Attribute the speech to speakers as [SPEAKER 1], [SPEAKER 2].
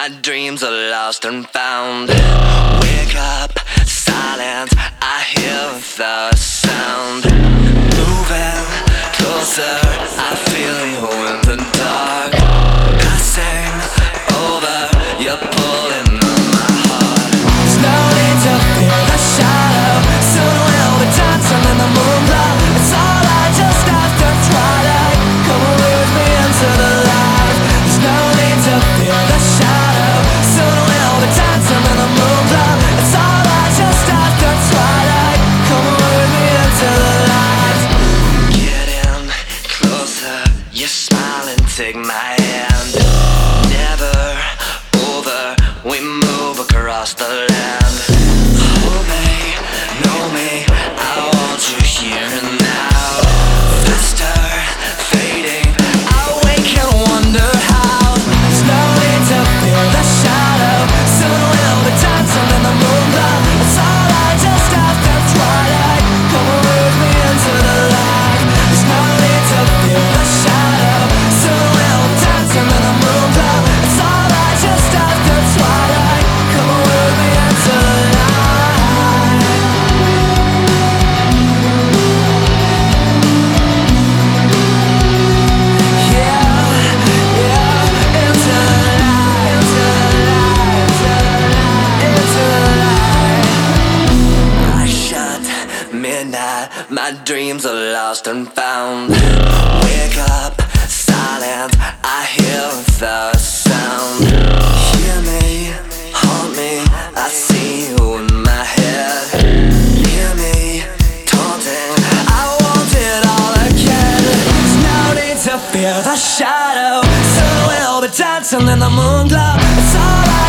[SPEAKER 1] my dreams are lost and found. Wake up, silence, I hear the sound. Moving closer, I feel you in the dark. Passing over, you're pulling on my heart. There's no need to fear the shadow. Soon we'll be dancing in the moonlight. It's alright just after twilight. Come with me into the light. There's no need to fear the shadow. Soon we'll be dancing in the moonlight. It's alright just after twilight. Come with me into the light. Getting closer, you smile and take my hand. Never over, we move across the land. Hold me, know me, I want you here and now. Faster, fading, I wake and wonder how. There's no need to fear the shadow. Soon we'll be dancing in the moonlight. It's alright just after twilight. Come with me into the light. There's no need to fear the shadow. Soon we'll be dancing in the moonlight. It's alright just after twilight. Come with me into the light. Midnight, my dreams are lost and found. Wake up, silence, I hear the sound. Hear me, haunt me, I see you in my head. Hear me, taunting, I want it all again. There's no need to fear the shadow. Soon we'll be dancing in the moonlight. It's alright.